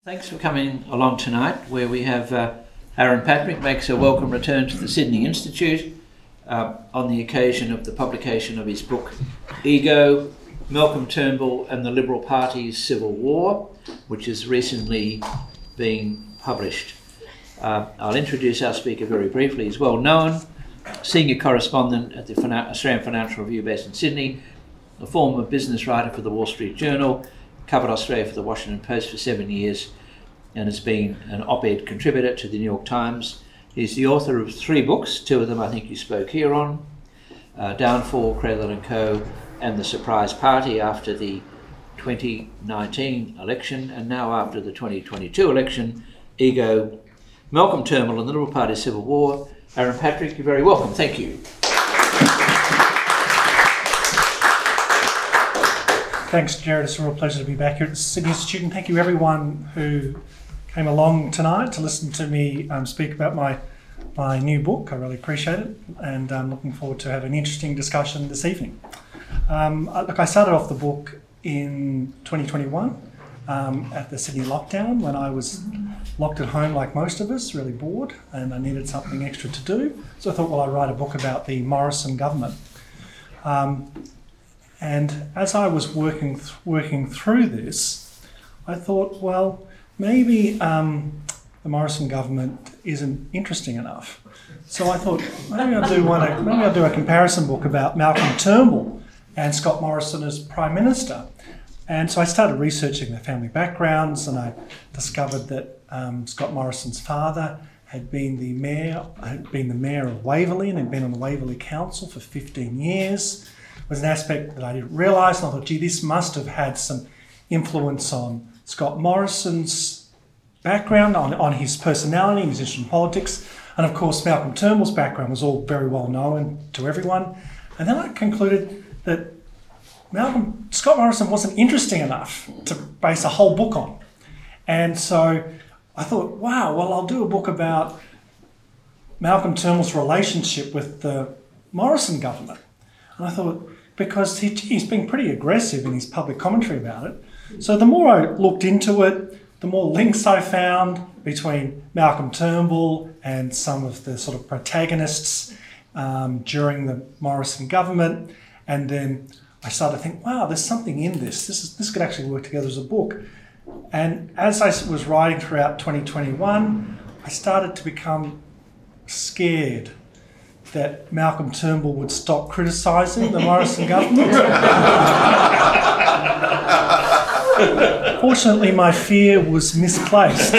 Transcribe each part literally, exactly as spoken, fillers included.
Thanks for coming along tonight, where we have uh, Aaron Patrick makes a welcome return to the Sydney Institute uh, on the occasion of the publication of his book Ego, Malcolm Turnbull and the Liberal Party's Civil War, which is recently being published. Uh, I'll introduce our speaker very briefly. He's well known, senior correspondent at the Finan- Australian Financial Review based in Sydney, a former business writer for the Wall Street Journal, covered Australia for the Washington Post for seven years and has been an op-ed contributor to the New York Times. He's the author of three books, two of them I think you spoke here on, uh, Downfall, Cradle and Co, and The Surprise Party after the twenty nineteen election, and now after the twenty twenty-two election, Ego, Malcolm Turnbull and the Liberal Party's Civil War. Aaron Patrick, you're very welcome. Thank you. Thanks, Jared. It's a real pleasure to be back here at the Sydney Institute, and thank you everyone who came along tonight to listen to me um, speak about my my new book. I really appreciate it, and I'm looking forward to having an interesting discussion this evening. Um, look, I started off the book in twenty twenty-one um, at the Sydney lockdown when I was locked at home like most of us, really bored, and I needed something extra to do. So I thought, well, I'd write a book about the Morrison government. Um, And as I was working th- working through this, I thought, well, maybe um, the Morrison government isn't interesting enough. So I thought maybe I'll do one. Maybe I'll do a comparison book about Malcolm Turnbull and Scott Morrison as Prime Minister. And so I started researching their family backgrounds, and I discovered that um, Scott Morrison's father had been the mayor, had been the mayor of Waverley, and had been on the Waverley Council for fifteen years. Was an aspect that I didn't realise, and I thought, gee, this must have had some influence on Scott Morrison's background, on, on his personality, his interest in politics. And of course, Malcolm Turnbull's background was all very well known to everyone. And then I concluded that Malcolm, Scott Morrison wasn't interesting enough to base a whole book on. And so I thought, wow, well, I'll do a book about Malcolm Turnbull's relationship with the Morrison government. And I thought, because he, he's been pretty aggressive in his public commentary about it. So the more I looked into it, the more links I found between Malcolm Turnbull and some of the sort of protagonists um, during the Morrison government. And then I started to think, wow, there's something in this. This is, this could actually work together as a book. And as I was writing throughout twenty twenty-one, I started to become scared that Malcolm Turnbull would stop criticising the Morrison government. Fortunately, my fear was misplaced.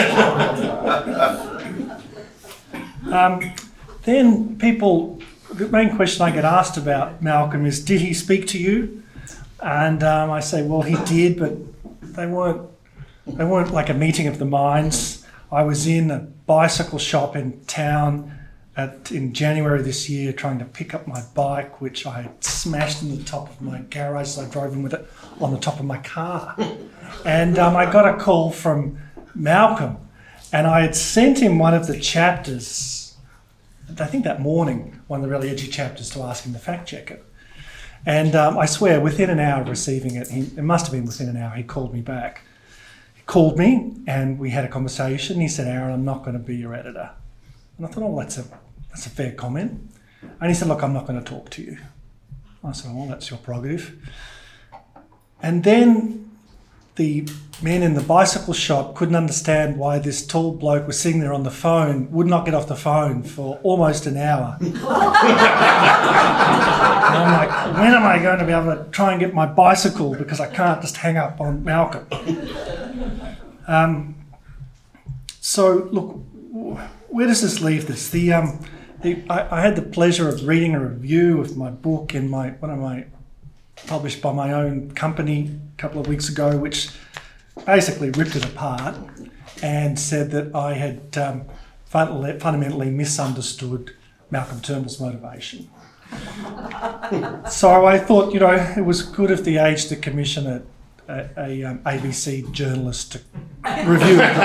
Um, then people, the main question I get asked about Malcolm is, did he speak to you? And um, I say, well, he did, but they weren't, they weren't like a meeting of the minds. I was in a bicycle shop in town At, in January this year, trying to pick up my bike, which I had smashed in the top of my garage as I drove in with it on the top of my car. And um, I got a call from Malcolm, and I had sent him one of the chapters, I think that morning, one of the really edgy chapters, to ask him to fact check it. And um, I swear, within an hour of receiving it, he, it must have been within an hour, he called me back. He called me, and we had a conversation. He said, Aaron, I'm not going to be your editor. And I thought, oh, that's a That's a fair comment. And he said, look, I'm not going to talk to you. I said, well, that's your prerogative. And then the men in the bicycle shop couldn't understand why this tall bloke was sitting there on the phone, would not get off the phone for almost an hour. And I'm like, when am I going to be able to try and get my bicycle, because I can't just hang up on Malcolm. Um, so, look, where does this leave this? The um, the, I, I had the pleasure of reading a review of my book in my one of my published by my own company a couple of weeks ago, which basically ripped it apart and said that I had um, fun, fundamentally misunderstood Malcolm Turnbull's motivation. So I thought, you know, it was good of the Age to commission a, a, a um, A B C journalist to review it.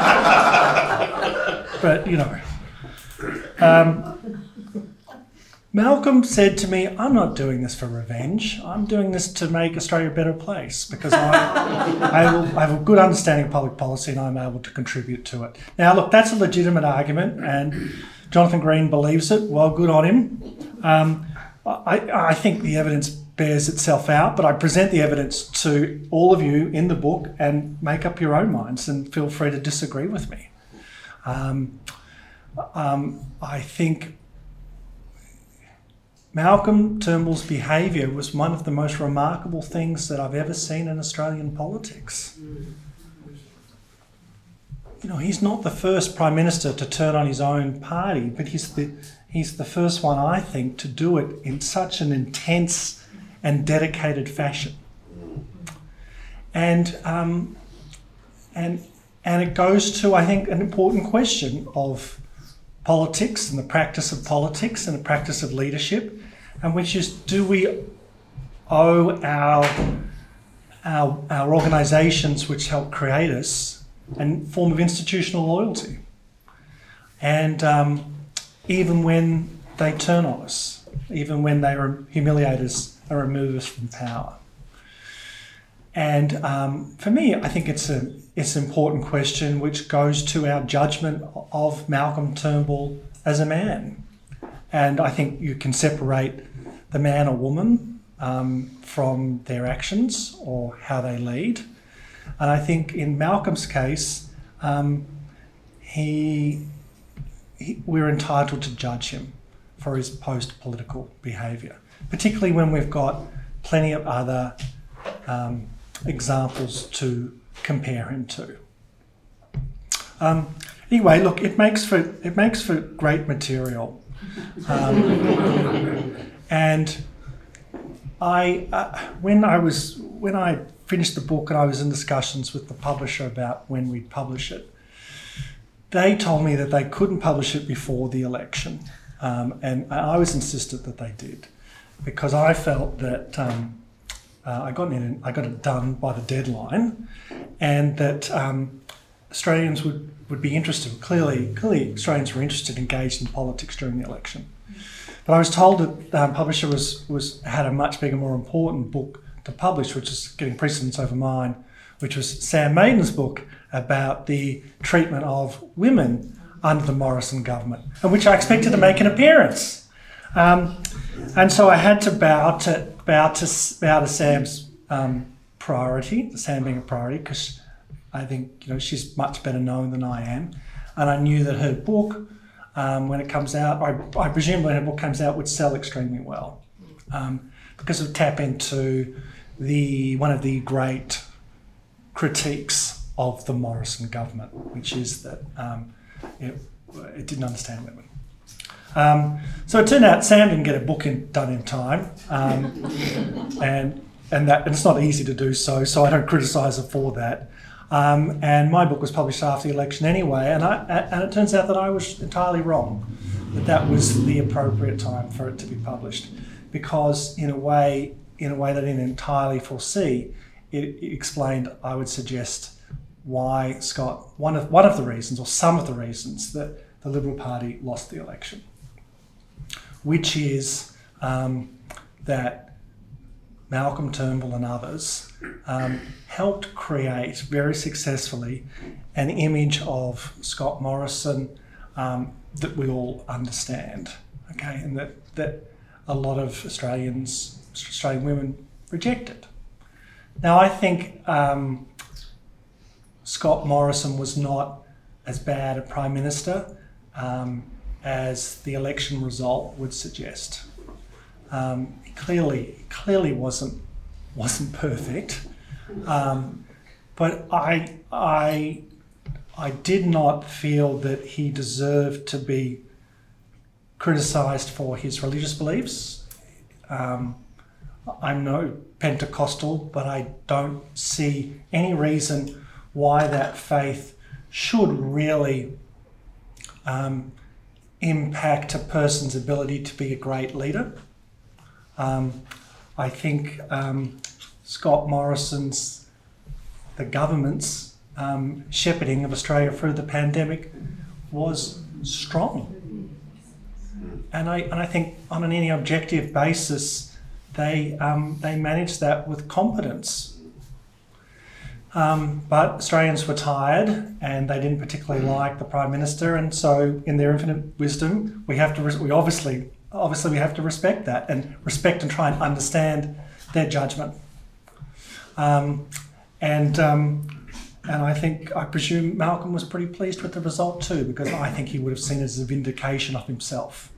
But, you know, um, Malcolm said to me, I'm not doing this for revenge. I'm doing this to make Australia a better place because I, I, will, I have a good understanding of public policy and I'm able to contribute to it. Now, look, that's a legitimate argument and Jonathan Green believes it. Well, good on him. Um, I, I think the evidence bears itself out, but I present the evidence to all of you in the book and make up your own minds and feel free to disagree with me. Um, um, I think Malcolm Turnbull's behaviour was one of the most remarkable things that I've ever seen in Australian politics. You know, he's not the first Prime Minister to turn on his own party, but he's the, he's the first one, I think, to do it in such an intense and dedicated fashion. And, um, and, and it goes to, I think, an important question of politics and the practice of politics and the practice of leadership, and which is, do we owe our, our, our organisations which help create us a form of institutional loyalty? And um, even when they turn on us, even when they humiliate us and remove us from power. And um, for me, I think it's a it's an important question which goes to our judgment of Malcolm Turnbull as a man. And I think you can separate the man or woman um, from their actions or how they lead. And I think in Malcolm's case, um, he, he we're entitled to judge him for his post-political behaviour, particularly when we've got plenty of other um, examples to compare him to. Um, anyway, look, it makes for it makes for great material, um, and I uh, when I was when I finished the book and I was in discussions with the publisher about when we'd publish it, they told me that they couldn't publish it before the election, um, and I was insistent that they did, because I felt that. Um, Uh, I got it in, I got it done by the deadline, and that um, Australians would, would be interested. Clearly, clearly, Australians were interested, engaged in politics during the election. But I was told that the um, publisher was was had a much bigger, more important book to publish, which is getting precedence over mine, which was Sam Maiden's book about the treatment of women under the Morrison government, and which I expected to make an appearance. Um, and so I had to bow to bow to bow to Sam's um, priority, Sam being a priority, because I think you know she's much better known than I am, and I knew that her book, um, when it comes out, I, I presume when her book comes out, would sell extremely well, um, because it would tap into the one of the great critiques of the Morrison government, which is that um, it, it didn't understand women. Um, so it turned out Sam didn't get a book in, done in time, um, and and that and it's not easy to do so. So I don't criticise her for that. Um, and my book was published after the election anyway, and I and it turns out that I was entirely wrong, that that was the appropriate time for it to be published, because in a way, in a way that I didn't entirely foresee, it, it explained, I would suggest, why Scott one of one of the reasons or some of the reasons that the Liberal Party lost the election, which is um, that Malcolm Turnbull and others um, helped create very successfully an image of Scott Morrison um, that we all understand, okay, and that, that a lot of Australians, Australian women rejected. Now, I think um, Scott Morrison was not as bad a Prime Minister um, as the election result would suggest. Um, he clearly, clearly wasn't wasn't perfect, um, but I, I, I did not feel that he deserved to be criticised for his religious beliefs. Um, I'm no Pentecostal, but I don't see any reason why that faith should really um, impact a person's ability to be a great leader. Um, I think um, Scott Morrison's, the government's um, shepherding of Australia through the pandemic was strong. and I and I think on an any objective basis, they um, they managed that with competence. Um, but Australians were tired, and they didn't particularly like the Prime Minister, and so, in their infinite wisdom, we have to res- we obviously obviously we have to respect that and respect and try and understand their judgment. Um, and um, and I think I presume Malcolm was pretty pleased with the result too, because I think he would have seen it as a vindication of himself.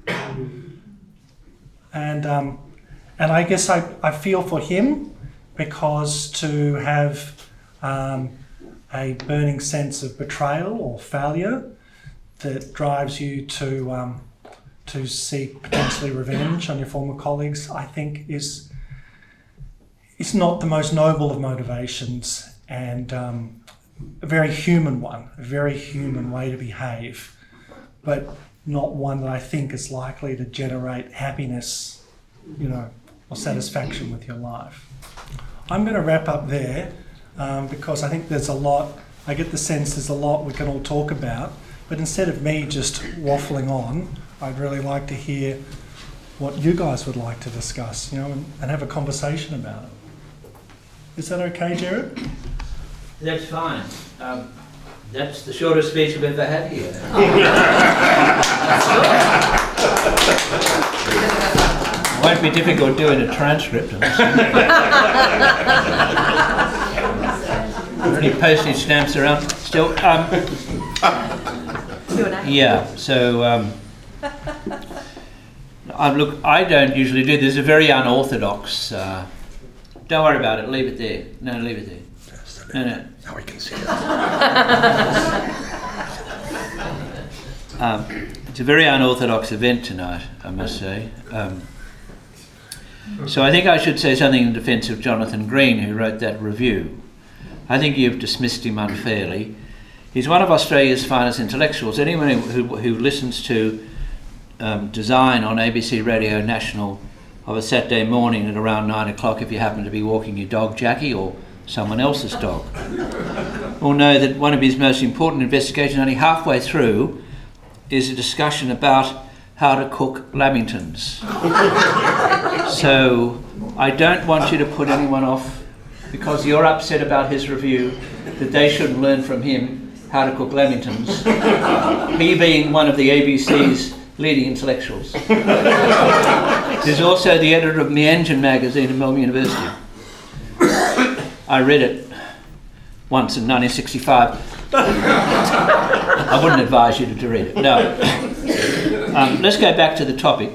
And um, and I guess I, I feel for him, because to have Um, a burning sense of betrayal or failure that drives you to um, to seek potentially revenge on your former colleagues, I think is is not the most noble of motivations, and um, a very human one, a very human way to behave, but not one that I think is likely to generate happiness, you know, or satisfaction with your life. I'm going to wrap up there. Um, because I think there's a lot, I get the sense there's a lot we can all talk about, but instead of me just waffling on, I'd really like to hear what you guys would like to discuss, you know, and, and have a conversation about it. Is that okay, Jared? That's fine. Um, that's the shortest speech I've ever had here. It won't be difficult doing a transcript. Any postage stamps around still? Um, yeah, so um, I, look, I don't usually do this. It's a very unorthodox. Uh, don't worry about it. Leave it there. No, leave it there. No, no. Now we can see it. um, it's a very unorthodox event tonight, I must say. Um, so I think I should say something in defence of Jonathan Green, who wrote that review. I think you've dismissed him unfairly. He's one of Australia's finest intellectuals. Anyone who, who listens to um, Design on A B C Radio National of a Saturday morning at around nine o'clock, if you happen to be walking your dog, Jackie, or someone else's dog, will know that one of his most important investigations, only halfway through, is a discussion about how to cook lamingtons. So I don't want you to put anyone off because you're upset about his review, that they shouldn't learn from him how to cook lamingtons, he being one of the A B C's leading intellectuals. He's also the editor of Me Engine magazine at Melbourne University. I read it once in nineteen sixty-five. I wouldn't advise you to read it. No. Um, let's go back to the topic.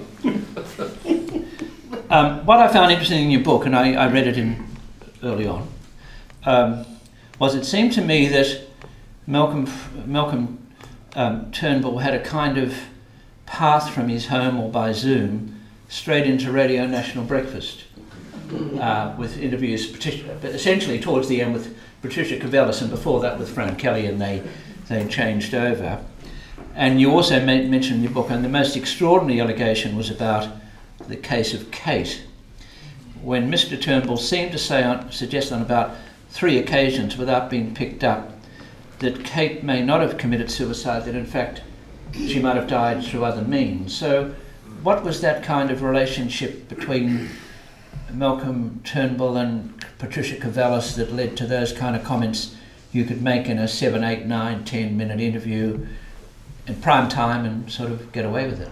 Um, what I found interesting in your book, and I, I read it in early on, um, was it seemed to me that Malcolm Malcolm um, Turnbull had a kind of path from his home or by Zoom straight into Radio National Breakfast, uh, with interviews, but essentially towards the end with Patricia Cavellis, and before that with Fran Kelly, and they they changed over. And you also ma- mentioned in your book, and the most extraordinary allegation was about the case of Kate, when Mister Turnbull seemed to say on, suggest on about three occasions, without being picked up, that Kate may not have committed suicide, that in fact she might have died through other means. So what was that kind of relationship between Malcolm Turnbull and Patricia Cavellis that led to those kind of comments you could make in a seven, eight, nine, ten minute interview in prime time and sort of get away with it?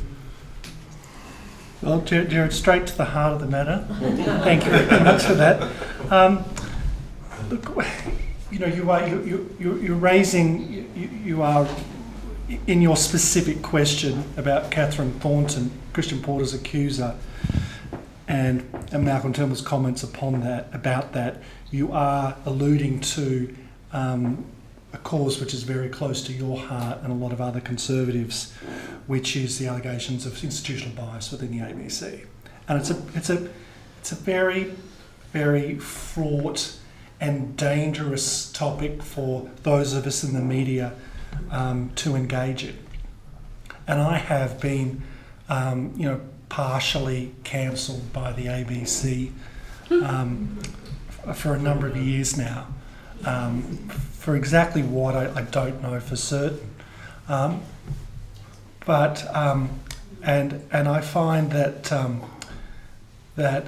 Well, Jared, straight to the heart of the matter. Thank you very much for that. Um, look, you know, you are you you you're raising you, you are in your specific question about Catherine Thornton, Christian Porter's accuser, and, and Malcolm Turnbull's comments upon that about that. You are alluding to um, a cause which is very close to your heart and a lot of other conservatives, which is the allegations of institutional bias within the A B C, and it's a it's a it's a very very fraught and dangerous topic for those of us in the media um, to engage in. And I have been, um, you know, partially cancelled by the A B C um, f- for a number of years now. Um, for exactly what I, I don't know for certain. Um, but um, and and I find that um, that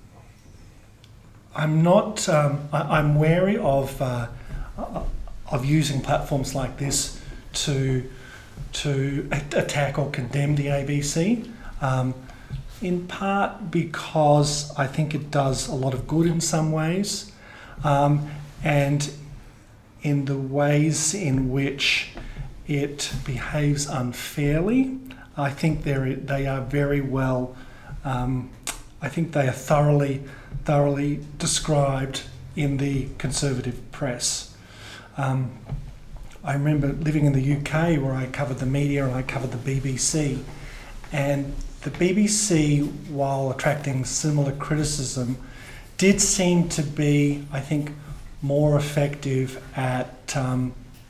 I'm not um, I, I'm wary of uh, of using platforms like this to to attack or condemn the A B C. Um, in part because I think it does a lot of good in some ways, um, and in the ways in which it behaves unfairly, I think they're, they are very well, um, I think they are thoroughly, thoroughly described in the conservative press. Um, I remember living in the U K where I covered the media and I covered the B B C, and the B B C, while attracting similar criticism, did seem to be, I think, more effective at um,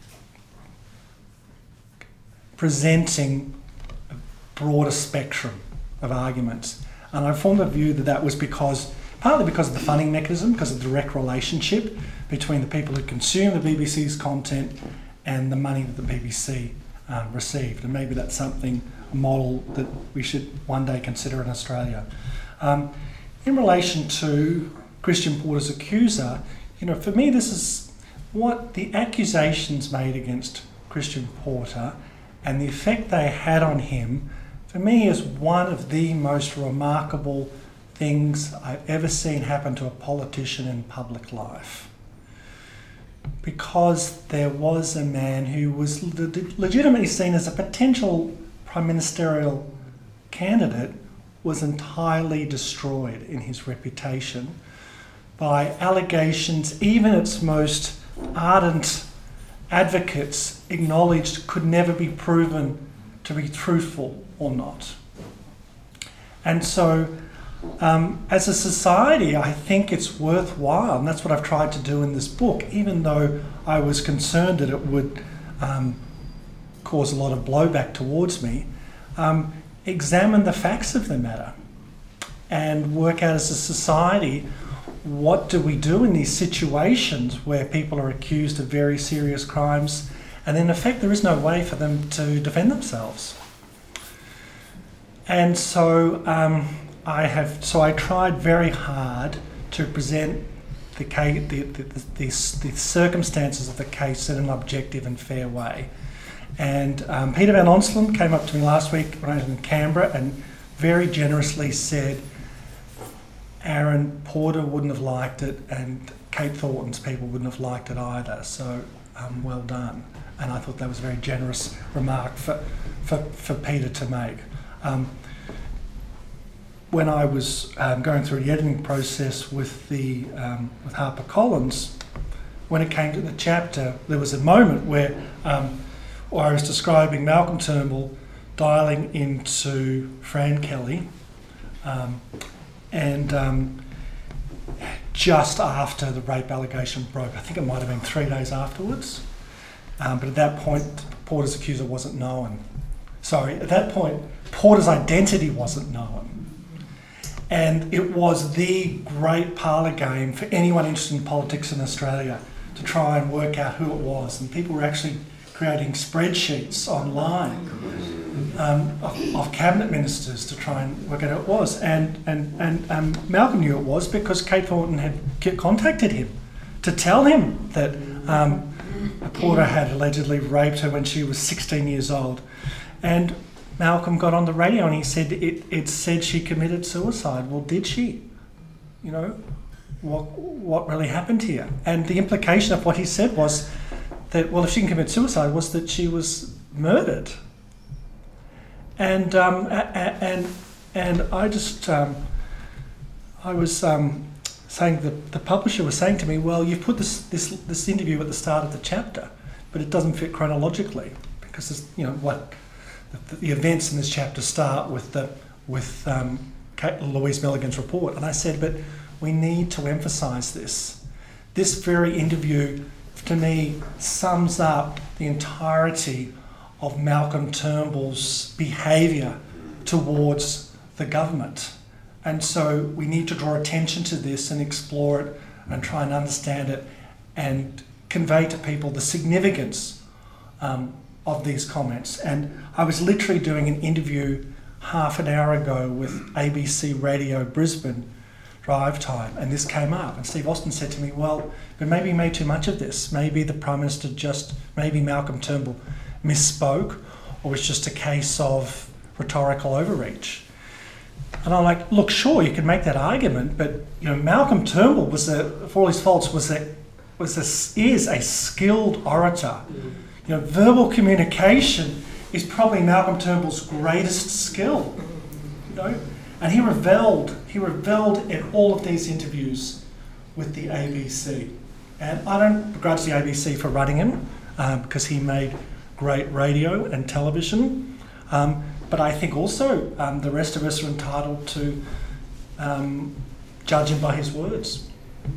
presenting a broader spectrum of arguments. And I formed a view that that was because, partly because of the funding mechanism, because of the direct relationship between the people who consume the B B C's content and the money that the B B C um, received. And maybe that's something, a model that we should one day consider in Australia. Um, in relation to Christian Porter's accuser, you know, for me this is what the accusations made against Christian Porter and the effect they had on him, for me, is one of the most remarkable things I've ever seen happen to a politician in public life. Because there was a man who was legitimately seen as a potential prime ministerial candidate, was entirely destroyed in his reputation by allegations even its most ardent advocates acknowledged could never be proven to be truthful or not. And so um, as a society, I think it's worthwhile, and that's what I've tried to do in this book, even though I was concerned that it would um, cause a lot of blowback towards me, um, examine the facts of the matter and work out as a society, what do we do in these situations where people are accused of very serious crimes and in effect there is no way for them to defend themselves. And so um, I have, so I tried very hard to present the, case, the, the, the, the, the circumstances of the case in an objective and fair way. And um, Peter Van Onselen came up to me last week when I was in Canberra and very generously said, Aaron, Porter wouldn't have liked it and Kate Thornton's people wouldn't have liked it either, so um, well done. And I thought that was a very generous remark for, for, for Peter to make. Um, when I was um, going through the editing process with, the, um, with HarperCollins, when it came to the chapter, there was a moment where, um, where I was describing Malcolm Turnbull dialing into Fran Kelly, um, and um, just after the rape allegation broke, I think it might have been three days afterwards, um, but at that point Porter's accuser wasn't known. Sorry, at that point Porter's identity wasn't known. And it was the great parlour game for anyone interested in politics in Australia to try and work out who it was. And people were actually creating spreadsheets online um, of, of cabinet ministers to try and work out who it was. And, and, and um, Malcolm knew it was because Kate Thornton had contacted him to tell him that um, Porter had allegedly raped her when she was sixteen years old. And Malcolm got on the radio and he said, it, it said she committed suicide. Well, did she? You know, what, what really happened here? And the implication of what he said was that, well, if she can commit suicide, was that she was murdered. And um, and and I just, um, I was um, saying, that the publisher was saying to me, well, you've put this, this, this interview at the start of the chapter, but it doesn't fit chronologically because, it's, you know, what, The, the events in this chapter start with the with um, Kate, Louise Milligan's report, and I said, but we need to emphasise this. This very interview, to me, sums up the entirety of Malcolm Turnbull's behaviour towards the government, and so we need to draw attention to this and explore it and try and understand it and convey to people the significance Um, of these comments. And I was literally doing an interview half an hour ago with A B C Radio Brisbane Drive Time, and this came up, and Steve Austin said to me, well, but maybe you made too much of this. Maybe the Prime Minister just, maybe Malcolm Turnbull misspoke, or was just a case of rhetorical overreach. And I'm like, look, sure, you can make that argument, but you know, Malcolm Turnbull was a, for all his faults, was a, was a, is a skilled orator. You know, verbal communication is probably Malcolm Turnbull's greatest skill. You know, and he revelled, he revelled in all of these interviews with the A B C. And I don't begrudge the A B C for running him, um, because he made great radio and television. Um, but I think also um, the rest of us are entitled to um, judge him by his words.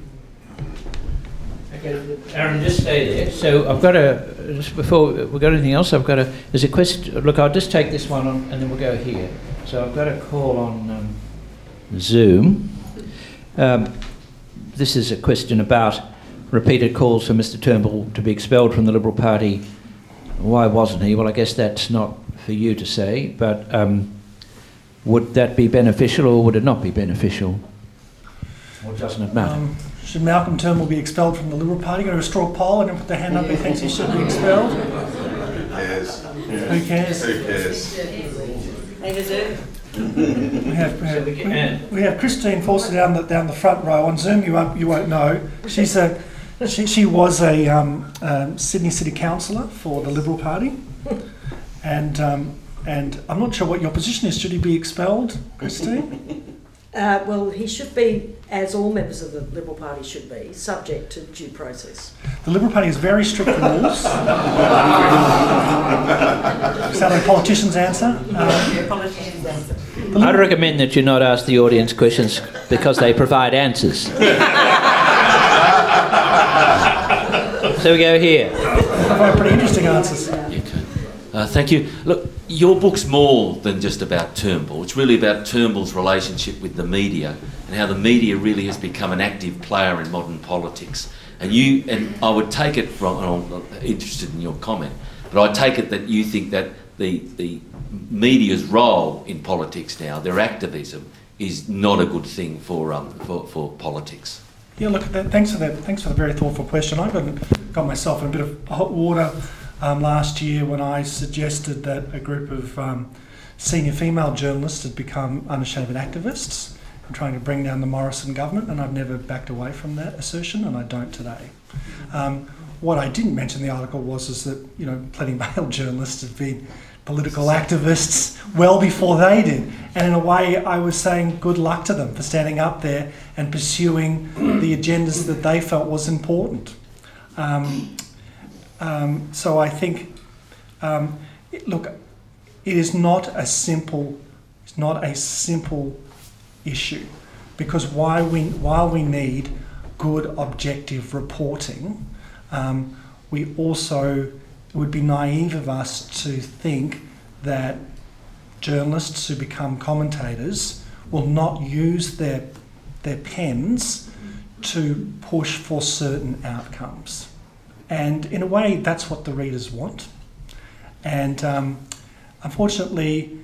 Okay, Aaron, just stay there. So I've got a, just before we've got anything else, I've got a, there's a question, look, I'll just take this one on and then we'll go here. So I've got a call on um, Zoom. Um, this is a question about repeated calls for Mister Turnbull to be expelled from the Liberal Party. Why wasn't he? Well, I guess that's not for you to say, but um, would that be beneficial or would it not be beneficial? Or doesn't it matter? Um, should Malcolm Turnbull be expelled from the Liberal Party? Go to a straw poll and put their hand up who thinks he should be expelled? Who cares? Who cares? Who cares? They deserve. We have, we have, we, we have Christine Forster down the down the front row on Zoom. You won't you won't know. She's a she she was a um, um, Sydney City Councillor for the Liberal Party, and um, and I'm not sure what your position is. Should he be expelled, Christine? Uh, well, he should be, as all members of the Liberal Party should be, subject to due process. The Liberal Party has very strict rules. Is that a politician's answer? Um, Yeah, politician's answer. I'd recommend that you not ask the audience questions because they provide answers. So we go here. Provide pretty interesting answers. Uh, thank you. Look, your book's more than just about Turnbull. It's really about Turnbull's relationship with the media and how the media really has become an active player in modern politics. And you, and I would take it from, and I'm interested in your comment, but I take it that you think that the the media's role in politics now, their activism, is not a good thing for um for, for politics. Yeah, look, that, thanks for that. Thanks for the very thoughtful question. I got got myself in a bit of hot water um, last year when I suggested that a group of um, senior female journalists had become unashamed activists in trying to bring down the Morrison government, and I've never backed away from that assertion, and I don't today. Um, what I didn't mention in the article was is that you know plenty of male journalists have been political activists well before they did, and in a way I was saying good luck to them for standing up there and pursuing the agendas that they felt was important. Um, um, so I think, um, it, look, it is not a simple, it's not a simple issue, because while we while we need good objective reporting, um, we also it would be naive of us to think that journalists who become commentators will not use their their pens to push for certain outcomes. And in a way, that's what the readers want. And um, unfortunately,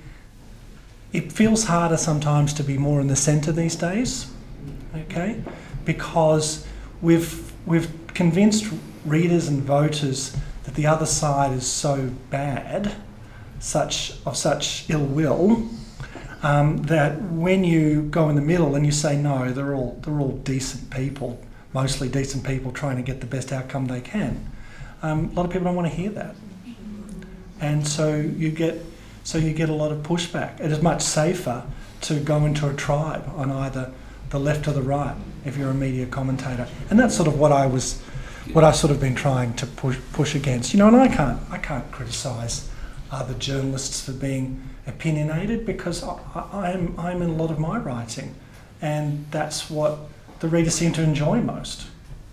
it feels harder sometimes to be more in the centre these days, okay? Because we've we've convinced readers and voters that the other side is so bad, such of such ill will, um, that when you go in the middle and you say no, they're all they're all decent people, mostly decent people trying to get the best outcome they can. Um, a lot of people don't want to hear that, and so you get so you get a lot of pushback. It is much safer to go into a tribe on either the left or the right if you're a media commentator, and that's sort of what I was. What I've sort of been trying to push push against, you know, and I can't I can't criticise other journalists for being opinionated, because I, I, I'm I'm in a lot of my writing, and that's what the readers seem to enjoy most.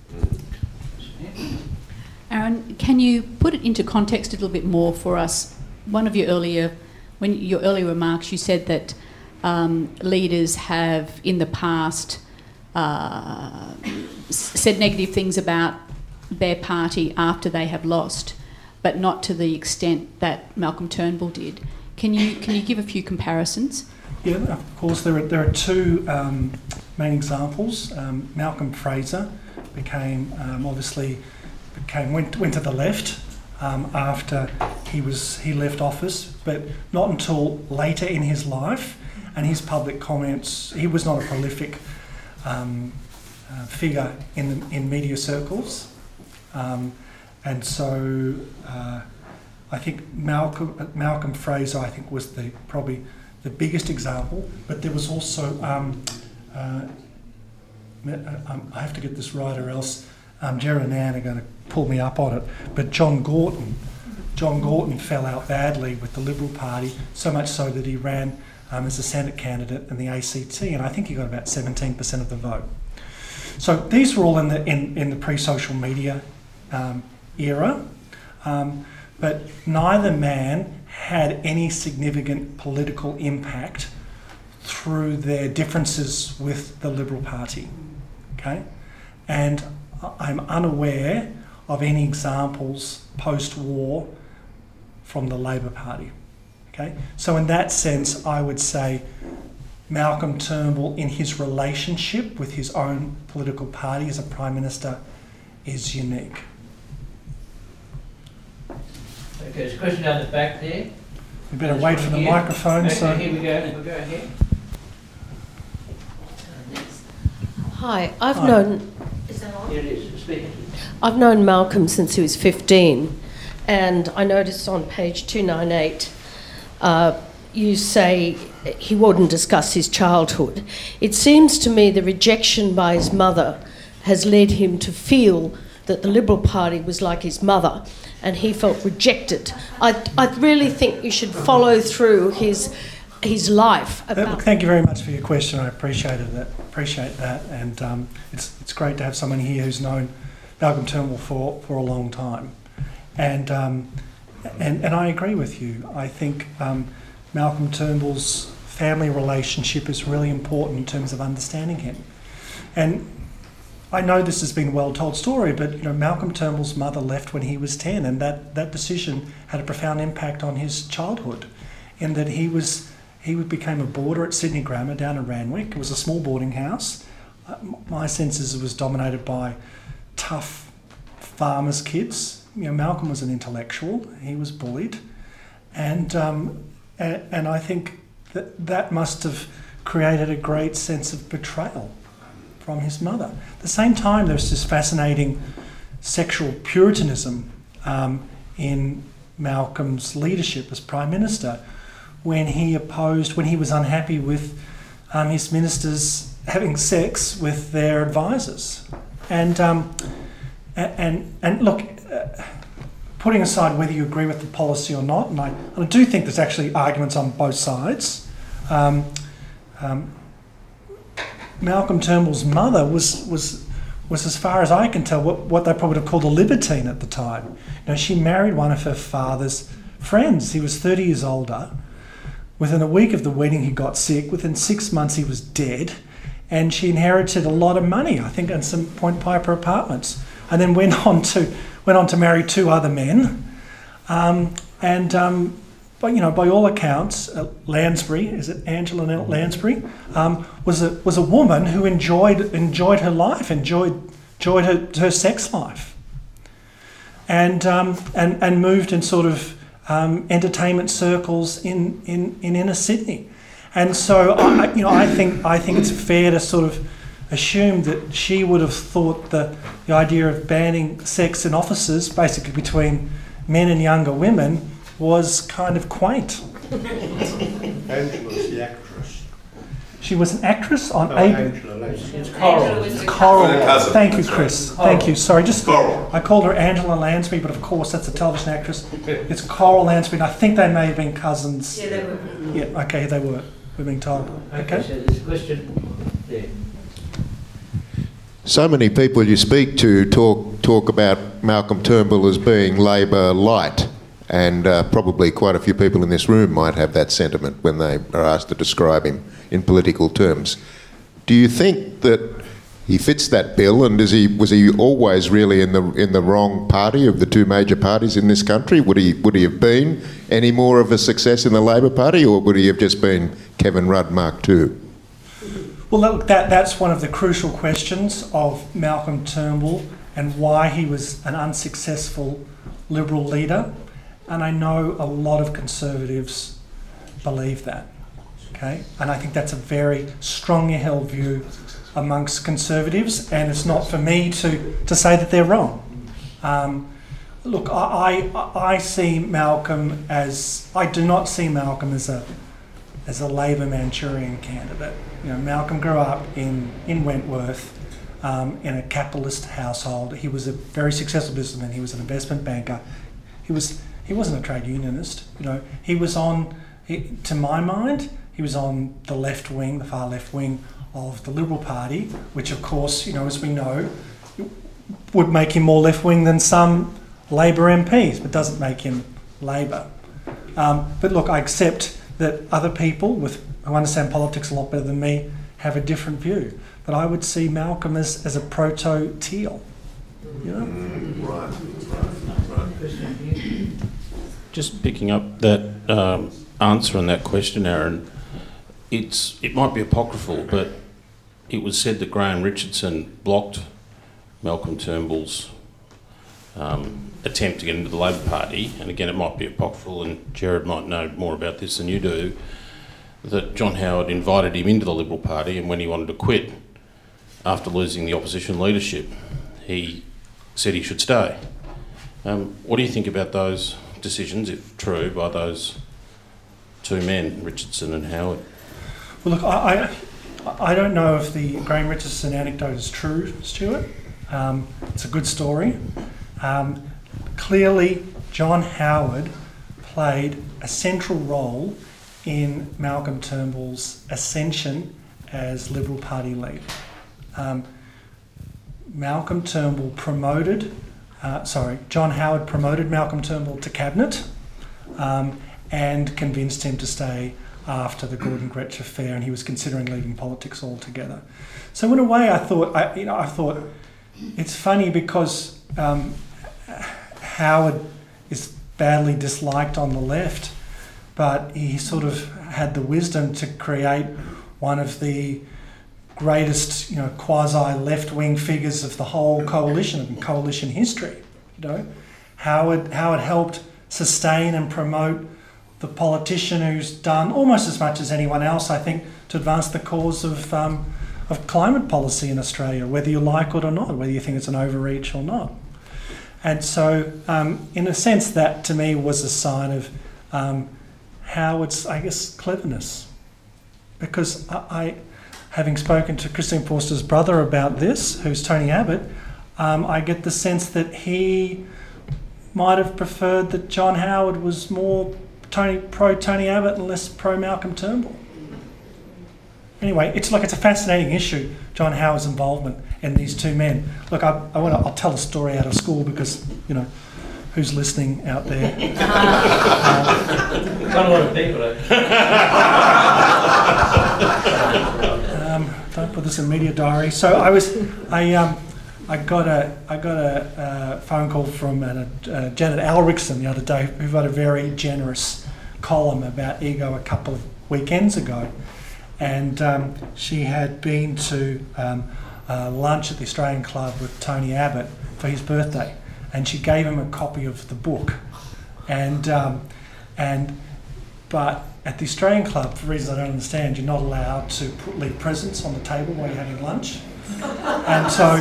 Aaron, can you put it into context a little bit more for us? One of your earlier, when your earlier remarks, you said that um, leaders have in the past uh, said negative things about their party after they have lost, but not to the extent that Malcolm Turnbull did. Can you can you give a few comparisons? Yeah, of course, there are, there are two um, main examples. Um, Malcolm Fraser became, um, obviously, became went, went to the left um, after he was he left office, but not until later in his life, and his public comments, he was not a prolific um, uh, figure in, the, in media circles. Um, and so uh, I think Malcolm, Malcolm Fraser, I think, was the probably the biggest example, but there was also, um, uh, I have to get this right or else um, Jared and Anne are going to pull me up on it, but John Gorton, John Gorton fell out badly with the Liberal Party, so much so that he ran um, as a Senate candidate in the A C T, and I think he got about seventeen percent of the vote. So these were all in the, in, in the pre-social media um, era, um, but neither man had any significant political impact through their differences with the Liberal Party, okay? And I'm unaware of any examples post-war from the Labor Party, okay? So in that sense, I would say Malcolm Turnbull, in his relationship with his own political party as a Prime Minister, is unique. Okay, there's a question down the back there. We better wait for the microphone. Okay, So here we go. We'll go ahead. Hi, I've Hi. known. Is that on? Here it is. Speaking. I've known Malcolm since he was fifteen, and I noticed on page two ninety-eight, uh, you say he wouldn't discuss his childhood. It seems to me the rejection by his mother has led him to feel that the Liberal Party was like his mother, and he felt rejected. I, I really think you should follow through his his life. Uh, About thank you very much for your question. I appreciated that. Appreciate that, and um, it's it's great to have someone here who's known Malcolm Turnbull for, for a long time, and um, and and I agree with you. I think um, Malcolm Turnbull's family relationship is really important in terms of understanding him, and I know this has been a well-told story, but you know, Malcolm Turnbull's mother left when he was ten, and that, that decision had a profound impact on his childhood, in that he was he became a boarder at Sydney Grammar down in Randwick. It was a small boarding house. Uh, my sense is it was dominated by tough farmers' kids. You know, Malcolm was an intellectual. He was bullied, and um, and, and I think that that must have created a great sense of betrayal from his mother. At the same time, there's this fascinating sexual puritanism um, in Malcolm's leadership as Prime Minister, when he opposed, when he was unhappy with um, his ministers having sex with their advisors. And um, and and look, uh, putting aside whether you agree with the policy or not, and I, and I do think there's actually arguments on both sides. Um, um, Malcolm Turnbull's mother was was was, as far as I can tell, what, what they probably would have called a libertine at the time. You know, she married one of her father's friends. He was thirty years older. Within a week of the wedding, he got sick. Within six months, he was dead. And she inherited a lot of money, I think, and some Point Piper apartments. And then went on to went on to marry two other men. Um, and um, but you know, by all accounts, uh, Lansbury, is it Angela Lansbury, um, was a was a woman who enjoyed enjoyed her life, enjoyed enjoyed her, her sex life, and um, and and moved in sort of um, entertainment circles in, in, in inner Sydney, and so I, you know I think I think it's fair to sort of assume that she would have thought the the idea of banning sex in offices, basically between men and younger women, was kind of quaint. Angela's the actress. She was an actress on No, A B. Angela Lansbury. It's Coral. Coral. Her cousin, Thank you, that's Chris. right. Thank you. Sorry, just Coral. I called her Angela Lansbury, but of course that's a television actress. It's Coral Lansbury, and I think they may have been cousins. Yeah, they were. Yeah. Okay, they were. We're being told. Okay, Okay. so there's a question there. So many people you speak to talk talk about Malcolm Turnbull as being Labor light, and uh, probably quite a few people in this room might have that sentiment when they are asked to describe him in political terms. Do you think that he fits that bill, and is he was he always really in the in the wrong party of the two major parties in this country? Would he would he have been any more of a success in the Labor Party, or would he have just been Kevin Rudd Mark two? Well, look, that that's one of the crucial questions of Malcolm Turnbull and why he was an unsuccessful Liberal leader, and I know a lot of Conservatives believe that. Okay, and I think that's a very strongly held view amongst Conservatives, and it's not for me to, to say that they're wrong. Um, look, I, I I see Malcolm as I do not see Malcolm as a as a Labor Manchurian candidate. You know, Malcolm grew up in in Wentworth, um, in a capitalist household. He was a very successful businessman. He was an investment banker. He was he wasn't a trade unionist. You know, he was on, he, to my mind, he was on the left wing, the far left wing of the Liberal Party, which of course, you know, as we know, would make him more left-wing than some Labor M Ps, but doesn't make him Labor. Um, but look, I accept that other people with who understand politics a lot better than me have a different view. But I would see Malcolm as, as a proto-Teal. You know? Mm, right, right, right. Just picking up that um, answer on that question, Aaron, it's it might be apocryphal, but it was said that Graham Richardson blocked Malcolm Turnbull's um, attempt to get into the Labor Party, and again it might be apocryphal, and Gerard might know more about this than you do, that John Howard invited him into the Liberal Party, and when he wanted to quit after losing the opposition leadership, he said he should stay. Um, what do you think about those decisions, if true, by those two men, Richardson and Howard? Well, look, I, I, I don't know if the Graham Richardson anecdote is true, Stuart. Um, it's a good story. Um, clearly, John Howard played a central role in Malcolm Turnbull's ascension as Liberal Party leader. Um, Malcolm Turnbull promoted, uh, sorry, John Howard promoted Malcolm Turnbull to cabinet um, and convinced him to stay after the Gordon Gretsch affair, and he was considering leaving politics altogether. So in a way, I thought, I, you know, I thought it's funny because um, Howard is badly disliked on the left, but he sort of had the wisdom to create one of the greatest, you know, quasi-left-wing figures of the whole coalition and coalition history. You know, Howard Howard helped sustain and promote the politician who's done almost as much as anyone else, I think, to advance the cause of um, of climate policy in Australia, whether you like it or not, whether you think it's an overreach or not. And so, um, in a sense, that to me was a sign of um, Howard's, I guess, cleverness. Because I, I, having spoken to Christine Forster's brother about this, who's Tony Abbott, um, I get the sense that he might have preferred that John Howard was more Tony, pro Tony Abbott and less pro Malcolm Turnbull. Anyway, it's like it's a fascinating issue, John Howard's involvement in these two men. Look, I, I want to. I'll tell a story out of school because, you know, who's listening out there? uh, Not a lot of people. um, don't put this in media diary. So I was, I um, I got a I got a uh, phone call from uh, uh, Janet Alrickson the other day, who wrote a very generous column about Ego a couple of weekends ago. And um, she had been to um, uh, lunch at the Australian Club with Tony Abbott for his birthday, and she gave him a copy of the book. And um, and but at the Australian Club, for reasons I don't understand, you're not allowed to put, leave presents on the table while you're having lunch. And so,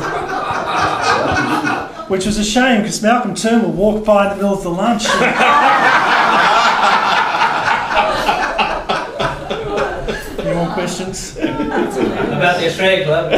which was a shame because Malcolm Turnbull walked by in the middle of the lunch. Any more questions? About the Australia Club.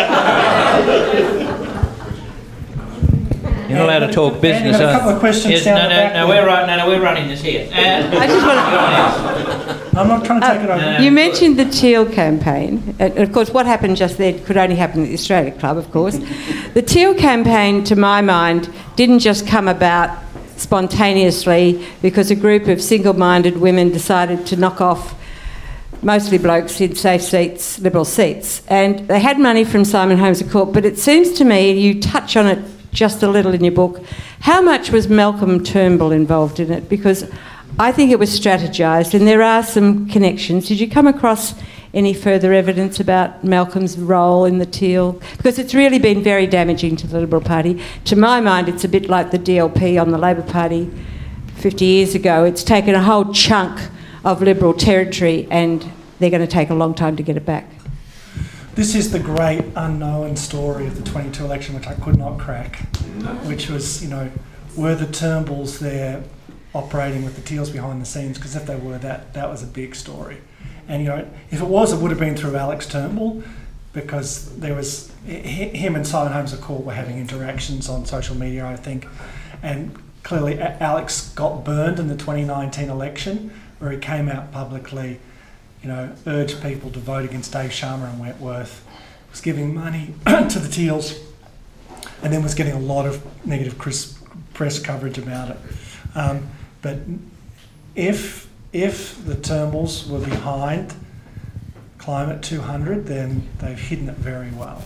You're not allowed to talk business. And a couple of questions yes, down no, the no, back no, there. we're right. No, no, we're running this here. Uh, I just want to, I'm not trying to take it over. no, you mentioned the Teal campaign. And of course, what happened just there could only happen at the Australia Club, of course. The Teal campaign, to my mind, didn't just come about spontaneously because a group of single-minded women decided to knock off mostly blokes in safe seats, Liberal seats. And they had money from Simon Holmes à Court, but it seems to me, you touch on it just a little in your book, how much was Malcolm Turnbull involved in it? Because I think it was strategised, and there are some connections. Did you come across any further evidence about Malcolm's role in the Teal? Because it's really been very damaging to the Liberal Party. To my mind, it's a bit like the D L P on the Labor Party fifty years ago. It's taken a whole chunk of Liberal territory, and they're going to take a long time to get it back. This is the great unknown story of the twenty-two election, which I could not crack, which was, you know, were the Turnbulls there operating with the Teals behind the scenes? Because if they were, that that was a big story. And, you know, if it was, it would have been through Alex Turnbull, because there was, him and Simon Holmes à Court were having interactions on social media, I think. And clearly Alex got burned in the twenty nineteen election, where he came out publicly, you know, urged people to vote against Dave Sharma and Wentworth, was giving money to the Teals, and then was getting a lot of negative press coverage about it. Um, but if if the Turnbulls were behind Climate two hundred, then they've hidden it very well.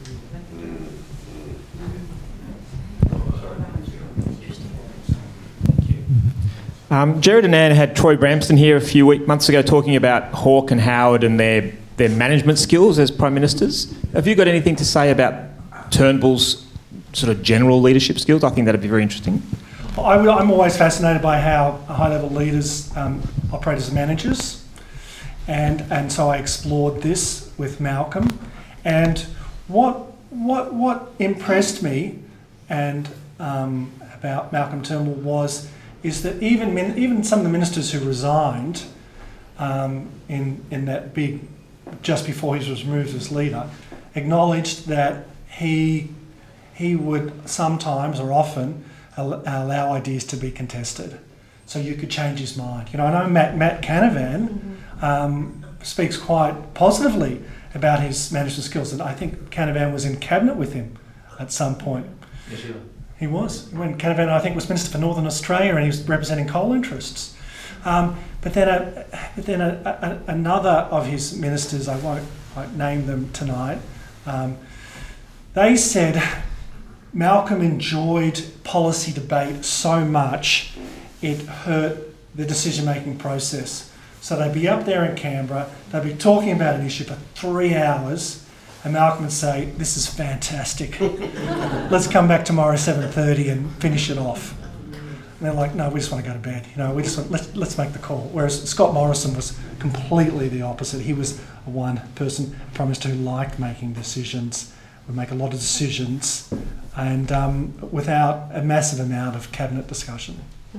Um, Jared and Anne had Troy Bramston here a few week, months ago talking about Hawke and Howard and their, their management skills as Prime Ministers. Have you got anything to say about Turnbull's sort of general leadership skills? I think that'd be very interesting. I, I'm always fascinated by how high-level leaders um, operate as managers, and and so I explored this with Malcolm. And what what what impressed me and um, about Malcolm Turnbull was is that even min- even some of the ministers who resigned um, in in that big just before he was removed as leader acknowledged that he he would sometimes or often allow ideas to be contested, so you could change his mind. You know, I know Matt Matt Canavan mm-hmm. um, speaks quite positively about his management skills, and I think Canavan was in cabinet with him at some point. Yes, he was. He was. When Canavan, I think, was Minister for Northern Australia, and he was representing coal interests. Um, but then, a, but then a, a, another of his ministers, I won't, won't name them tonight, um, they said Malcolm enjoyed policy debate so much it hurt the decision-making process. So they'd be up there in Canberra, they'd be talking about an issue for three hours, and Malcolm would say, "This is fantastic. Let's come back tomorrow seven thirty and finish it off." And they're like, "No, we just want to go to bed. You know, we just want, let's let's make the call." Whereas Scott Morrison was completely the opposite. He was a one person Prime Minister who liked making decisions, would make a lot of decisions, and um, without a massive amount of cabinet discussion.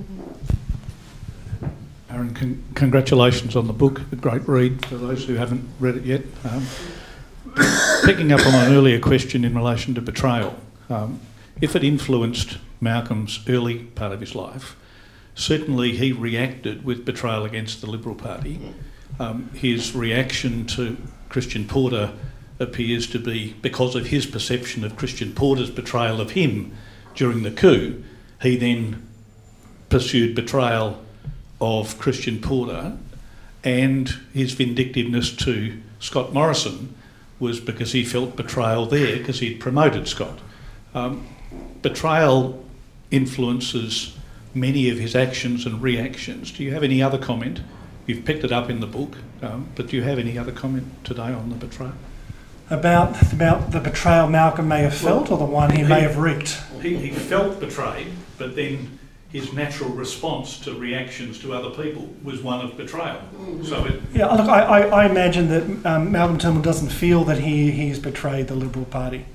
Mm-hmm. Aaron, con- congratulations on the book. A great read for those who haven't read it yet. Um, picking up on an earlier question in relation to betrayal, um, if it influenced Malcolm's early part of his life, certainly he reacted with betrayal against the Liberal Party. Um, his reaction to Christian Porter appears to be because of his perception of Christian Porter's betrayal of him during the coup. He then pursued betrayal of Christian Porter, and his vindictiveness to Scott Morrison was because he felt betrayal there because he'd promoted Scott. Um, betrayal influences many of his actions and reactions. Do you have any other comment? You've picked it up in the book, um, but do you have any other comment today on the betrayal? About about the betrayal Malcolm may have felt, well, or the one he, he may have wreaked? He, he felt betrayed, but then his natural response to reactions to other people was one of betrayal. So it, yeah, look, I, I, I imagine that um, Malcolm Turnbull doesn't feel that he he's betrayed the Liberal Party.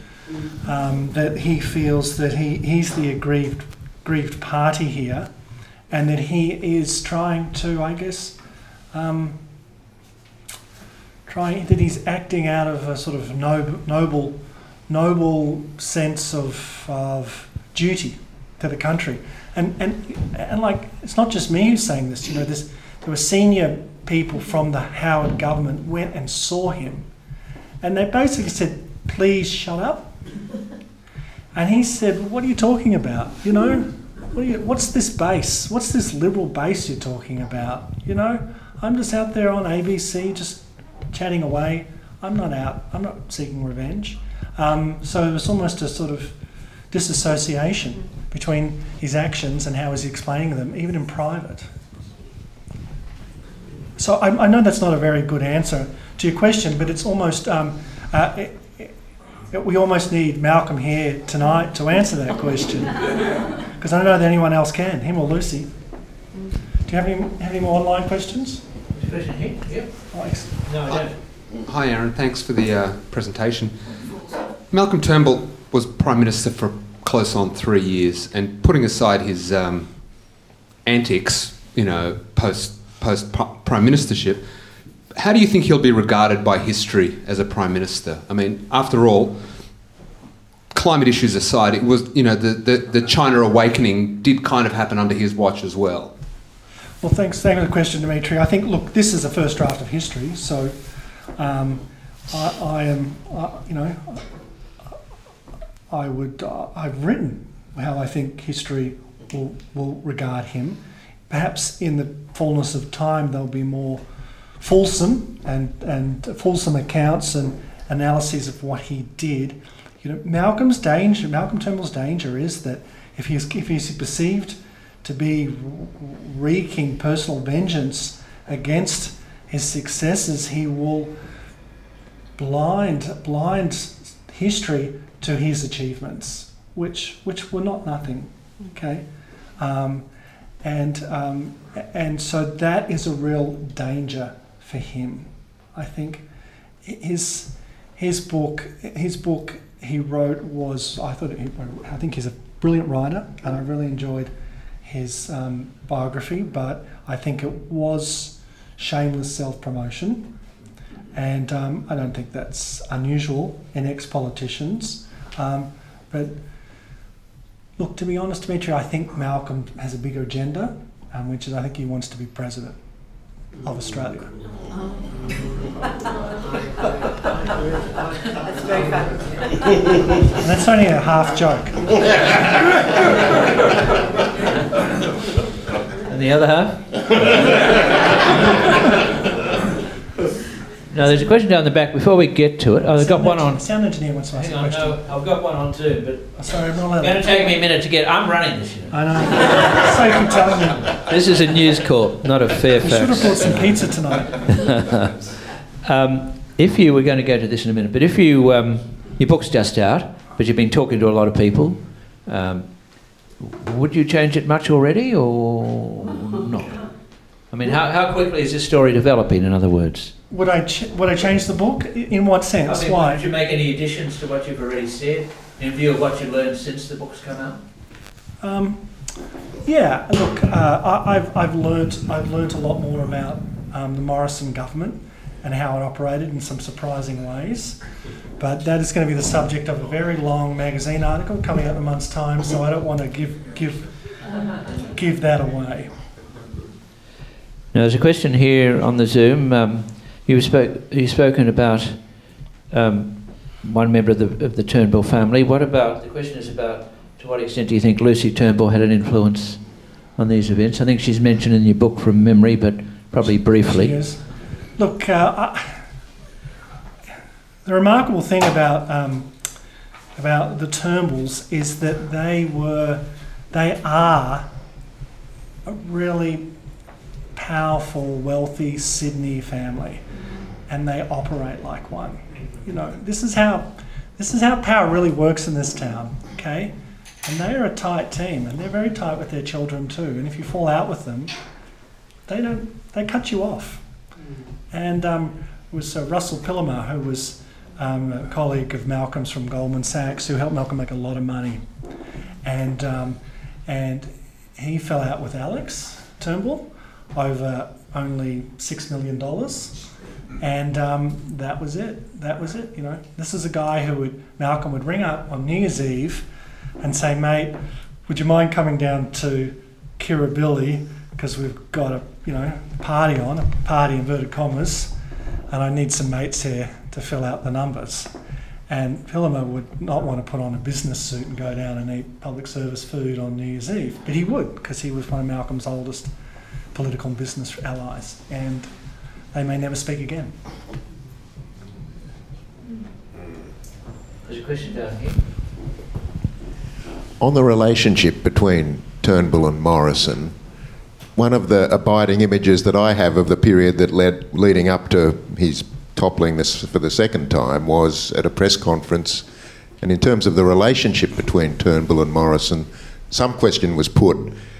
Um, that he feels that he, he's the aggrieved grieved party here, and that he is trying to, I guess, um, trying that he's acting out of a sort of noble, noble, noble sense of of duty to the country. And and and like, it's not just me who's saying this. You know, this, there were senior people from the Howard government went and saw him, and they basically said, "Please shut up." And he said, "What are you talking about? You know, what are you, what's this base? What's this Liberal base you're talking about? You know, I'm just out there on A B C, just chatting away. I'm not out. I'm not seeking revenge. Um, so it was almost a sort of disassociation between his actions and how he's explaining them, even in private. So I, I know that's not a very good answer to your question, but it's almost um, uh, it, it, we almost need Malcolm here tonight to answer that question, because I don't know that anyone else can, him or Lucy. Do you have any have any more online questions? Question here. Yep. Alex. No, I don't. Hi, Aaron. Thanks for the uh, presentation. Malcolm Turnbull was Prime Minister for close on three years, and putting aside his um, antics, you know, post post Prime Ministership, how do you think he'll be regarded by history as a Prime Minister? I mean, after all, climate issues aside, it was, you know, the, the, the China awakening did kind of happen under his watch as well. Well, thanks, thanks for the question, Dimitri. I think, look, this is the first draft of history, so um, I, I am, uh, you know, I would, uh, I've written how I think history will, will regard him. Perhaps in the fullness of time there'll be more fulsome and, and fulsome accounts and analyses of what he did. You know, Malcolm's danger, Malcolm Turnbull's danger is that if he's, if he's perceived to be wreaking personal vengeance against his successors, he will blind blind history to his achievements, which which were not nothing. Okay, um, and um, and so that is a real danger for him. I think his his book his book he wrote was I thought he, I think he's a brilliant writer, and I really enjoyed his um, biography, but I think it was shameless self-promotion, and um, I don't think that's unusual in ex-politicians. Um, but look, to be honest, Dimitri, I think Malcolm has a bigger agenda, um, which is I think he wants to be president of Australia. That's very funny. And that's only a half joke. And the other half? No, there's a question down the back before we get to it. Oh, I've got one on. Sound engineer wants to ask a Hang on, question. no, I've got one on too, but Sorry, I'm not allowed. it's going to take me a minute to get. I'm running this. You know. I know. So you keep telling me. This is a News Corp, not a We Fairfax. should have brought some pizza tonight. um, if you were going to go to this in a minute, but if you um, your book's just out, but you've been talking to a lot of people, um, would you change it much already or not? I mean, how how quickly is this story developing? In other words. Would I ch- would I change the book? In what sense? I mean, Why? Would you make any additions to what you've already said in view of what you learned since the book's come out? Um, yeah. Look, uh, I, I've I've learnt I've learnt a lot more about um, the Morrison government and how it operated in some surprising ways. But that is going to be the subject of a very long magazine article coming out in a month's time. So I don't want to give give give that away. Now, there's a question here on the Zoom. Um, You spoke. You've spoken about um, one member of the of the Turnbull family. What about the question? Is about to what extent do you think Lucy Turnbull had an influence on these events? I think she's mentioned in your book from memory, but probably briefly. She is. Look, uh, I, the remarkable thing about um, about the Turnbulls is that they were, they are, a really powerful, wealthy Sydney family. And they operate like one. You know, this is how this is how power really works in this town, okay? And they are a tight team, and they're very tight with their children too. And if you fall out with them, they don't they cut you off. And um, it was uh, Russell Pillimer, who was um, a colleague of Malcolm's from Goldman Sachs, who helped Malcolm make a lot of money. And um, and he fell out with Alex Turnbull over only six million dollars. And um, that was it. That was it. You know, this is a guy who would Malcolm would ring up on New Year's Eve and say, "Mate, would you mind coming down to Kirribilli because we've got a you know party on, a party inverted commas, and I need some mates here to fill out the numbers." And Pillimer would not want to put on a business suit and go down and eat public service food on New Year's Eve, but he would because he was one of Malcolm's oldest political and business allies, and they may never speak again. There's a question down here. On the relationship between Turnbull and Morrison, one of the abiding images that I have of the period that led leading up to his toppling this for the second time was at a press conference, and in terms of the relationship between Turnbull and Morrison, some question was put,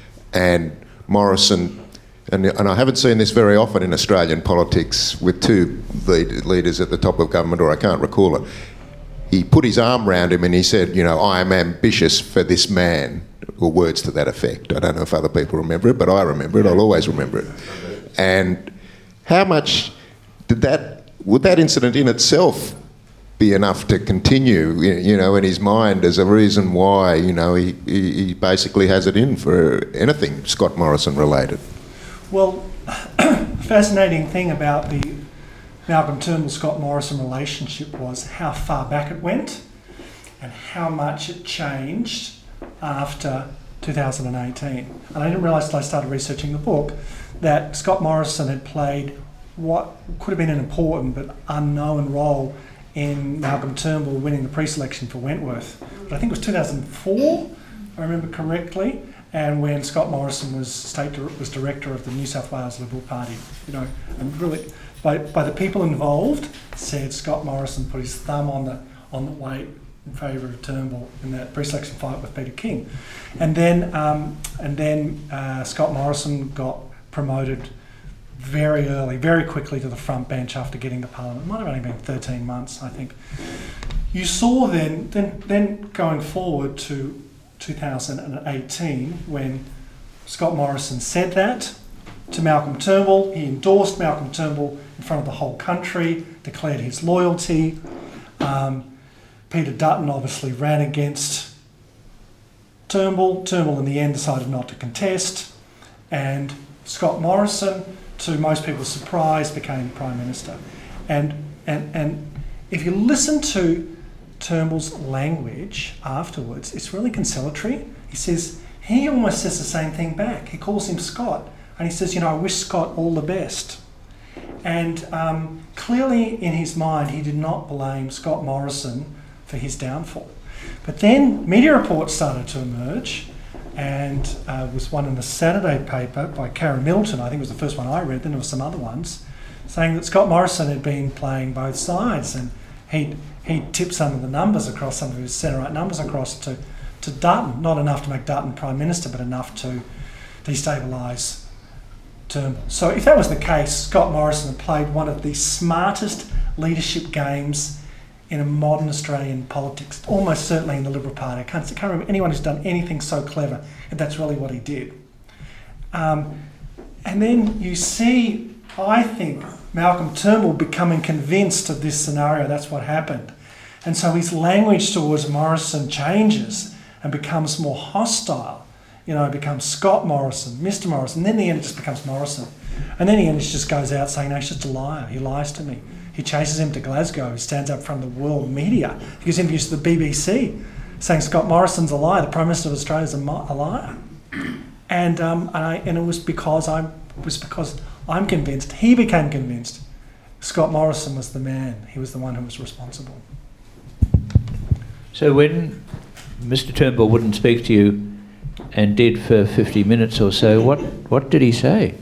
and Morrison, and, and I haven't seen this very often in Australian politics with two lead, leaders at the top of government, or I can't recall it. He put his arm round him and he said, you know, I am ambitious for this man, or words to that effect. I don't know if other people remember it, but I remember it. I'll always remember it. And how much did that, would that incident in itself be enough to continue, you know, in his mind as a reason why, you know, he, he basically has it in for anything Scott Morrison related? Well, fascinating thing about the Malcolm Turnbull-Scott Morrison relationship was how far back it went and how much it changed after two thousand eighteen. And I didn't realise until I started researching the book that Scott Morrison had played what could have been an important but unknown role in Malcolm Turnbull winning the pre-selection for Wentworth. But I think it was two thousand four, if I remember correctly, and when Scott Morrison was state was director of the New South Wales Liberal Party, you know, and really by by the people involved said Scott Morrison put his thumb on the on the weight in favour of Turnbull in that pre-selection fight with Peter King, and then um, and then uh, Scott Morrison got promoted very early, very quickly to the front bench after getting to Parliament. It might have only been thirteen months, I think. You saw then, then, then going forward to two thousand eighteen, when Scott Morrison said that to Malcolm Turnbull. He endorsed Malcolm Turnbull in front of the whole country, declared his loyalty. Um, Peter Dutton obviously ran against Turnbull. Turnbull in the end decided not to contest, and Scott Morrison, to most people's surprise, became Prime Minister. And, and, and if you listen to Turnbull's language afterwards, it's really conciliatory. He says, he almost says the same thing back. He calls him Scott, and he says, you know, I wish Scott all the best. And um, clearly in his mind, he did not blame Scott Morrison for his downfall. But then media reports started to emerge, and uh, was one in the Saturday paper by Karen Middleton, I think it was the first one I read, then there were some other ones, saying that Scott Morrison had been playing both sides, and he'd, he'd tipped some of the numbers across, some of his centre-right numbers across to, to Dutton, not enough to make Dutton Prime Minister, but enough to destabilise Turnbull. So if that was the case, Scott Morrison had played one of the smartest leadership games in a modern Australian politics, almost certainly in the Liberal Party. I can't, I can't remember anyone who's done anything so clever, if that's really what he did. Um, and then you see, I think, Malcolm Turnbull becoming convinced of this scenario, that's what happened. And so his language towards Morrison changes and becomes more hostile. You know, it becomes Scott Morrison, Mister Morrison, and then in the end it just becomes Morrison. And then in the end it just goes out saying, no, he's just a liar, he lies to me. He chases him to Glasgow, he stands up from the world media, he gives interviews to the B B C saying Scott Morrison's a liar, the Prime Minister of Australia is a, a liar. And um, and, I, and it was because I'm was because I'm convinced, he became convinced, Scott Morrison was the man, he was the one who was responsible. So when Mister Turnbull wouldn't speak to you and did for fifty minutes or so, what, what did he say?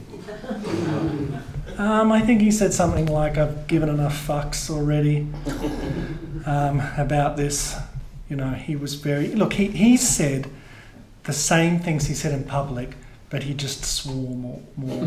Um, I think he said something like, I've given enough fucks already um, about this. You know, he was very... Look, he, he said the same things he said in public, but he just swore more. more.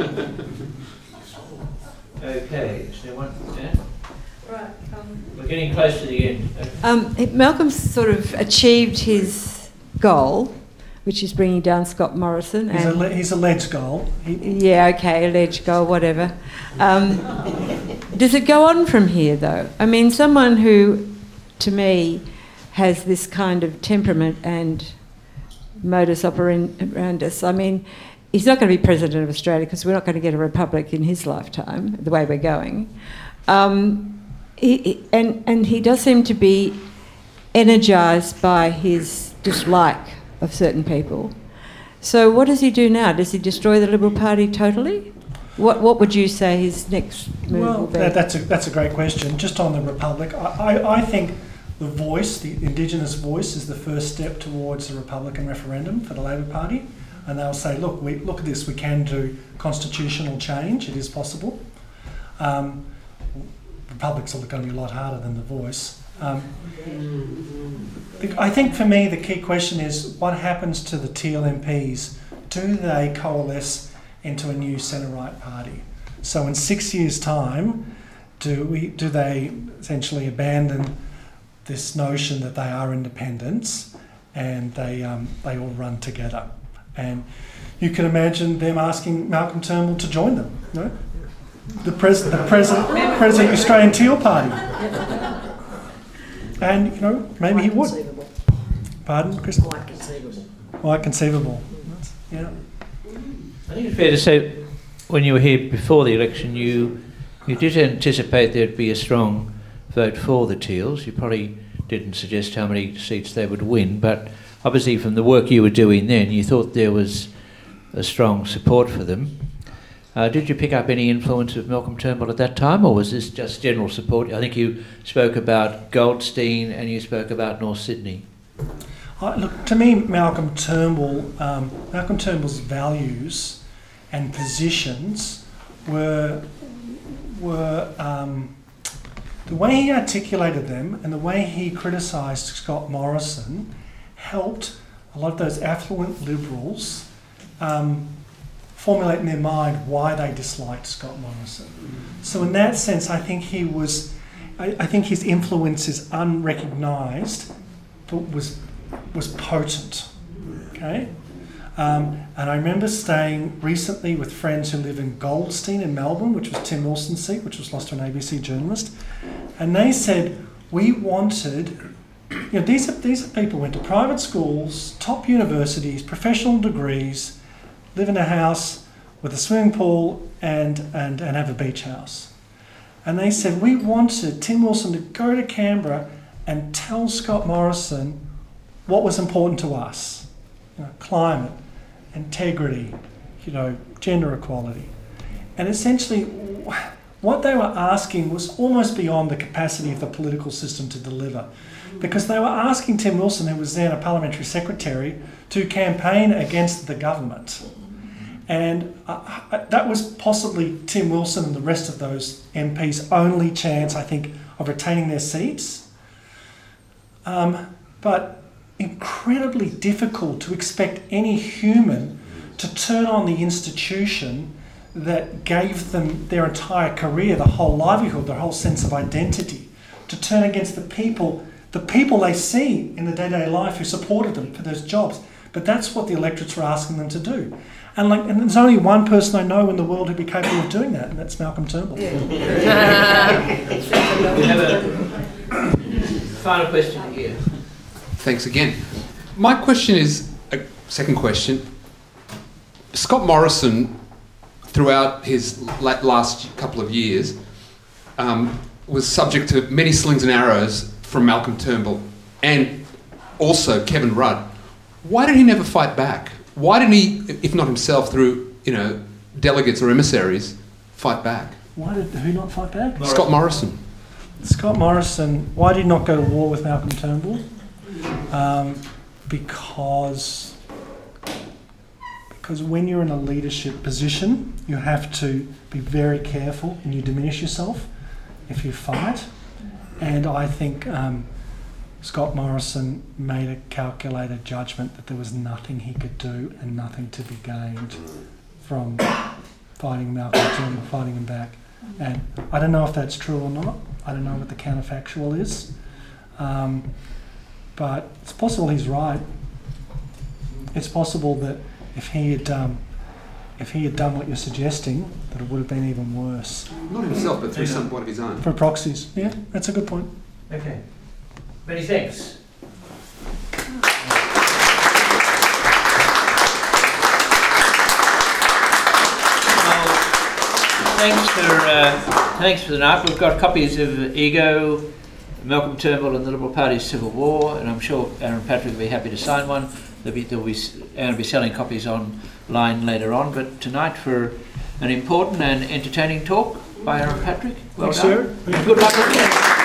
Okay, is there one? Dan? Right. Um, We're getting close to the end. Okay. Um, Malcolm's sort of achieved his goal, which is bringing down Scott Morrison. He's, and a, his alleged goal. He, yeah, okay, alleged goal, whatever. Um, does it go on from here, though? I mean, someone who, to me, has this kind of temperament and modus operandus. I mean, he's not going to be President of Australia because we're not going to get a republic in his lifetime, the way we're going. Um, he, he, and, and he does seem to be energised by his dislike of certain people, So what does he do now? Does he destroy the Liberal Party totally? What What would you say his next move Well, will be? that, that's a that's a great question. Just on the Republic, I, I, I think the voice, the Indigenous voice, is the first step towards the Republican referendum for the Labor Party, and they'll say, look, we look at this. We can do constitutional change. It is possible. Um, Republics are going to be a lot harder than the voice. Um, I think for me the key question is what happens to the Teal M Ps? Do they coalesce into a new centre-right party? So in six years' time, do we do they essentially abandon this notion that they are independents and they um, they all run together? And you can imagine them asking Malcolm Turnbull to join them, you know? the pres the present president of the Australian Teal Party. And, you know, maybe he would. Pardon, Chris? Quite conceivable. Quite conceivable. Yeah. I think it's fair to say, when you were here before the election, you you did anticipate there'd be a strong vote for the Teals. You probably didn't suggest how many seats they would win, but obviously from the work you were doing then, you thought there was a strong support for them. Uh, did you pick up any influence of Malcolm Turnbull at that time, or was this just general support? I think you spoke about Goldstein and you spoke about North Sydney. Uh, look, to me, Malcolm Turnbull, um, Malcolm Turnbull's values and positions were were um, the way he articulated them and the way he criticised Scott Morrison helped a lot of those affluent Liberals um, formulate in their mind why they disliked Scott Morrison. So in that sense, I think he was, I, I think his influence is unrecognised, but was was potent. Okay, um, and I remember staying recently with friends who live in Goldstein in Melbourne, which was Tim Wilson's seat, which was lost to an A B C journalist, and they said we wanted. You know, these are these are people who went to private schools, top universities, professional degrees, live in a house with a swimming pool and, and, and have a beach house. And they said, we wanted Tim Wilson to go to Canberra and tell Scott Morrison what was important to us. You know, climate, integrity, you know, gender equality. And essentially, what they were asking was almost beyond the capacity of the political system to deliver. Because they were asking Tim Wilson, who was then a parliamentary secretary, to campaign against the government. And uh, that was possibly Tim Wilson and the rest of those M Ps' only chance, I think, of retaining their seats. Um, but incredibly difficult to expect any human to turn on the institution that gave them their entire career, the whole livelihood, their whole sense of identity, to turn against the people, the people they see in the day-to-day life who supported them for those jobs. But that's what the electorates were asking them to do. And like, and there's only one person I know in the world who'd be capable of doing that, and that's Malcolm Turnbull. Yeah. We have a final question here. Thanks again. My question is a second question. Scott Morrison, throughout his last couple of years, um, was subject to many slings and arrows from Malcolm Turnbull and also Kevin Rudd. Why did he never fight back? Why didn't he, if not himself, through, you know, delegates or emissaries, fight back? Why did who not fight back? Morrison. Scott Morrison. Scott Morrison. Why did he not go to war with Malcolm Turnbull? Um, because because when you're in a leadership position, you have to be very careful and you diminish yourself if you fight. And I think um, Scott Morrison made a calculated judgment that there was nothing he could do and nothing to be gained from fighting Malcolm Turnbull, fighting him back. And I don't know if that's true or not. I don't know what the counterfactual is. Um, but it's possible he's right. It's possible that if he had um, if he had done what you're suggesting, that it would have been even worse. Not himself, but through some one of his own. For proxies. Yeah, that's a good point. Okay. Many thanks. Well, thanks for uh, thanks for the night. We've got copies of Ego, Malcolm Turnbull and the Liberal Party's Civil War, and I'm sure Aaron Patrick will be happy to sign one. They'll be, they'll be, Aaron will be selling copies online later on. But tonight, for an important and entertaining talk by Aaron Patrick. Well Thanks, done. sir. Good luck with it.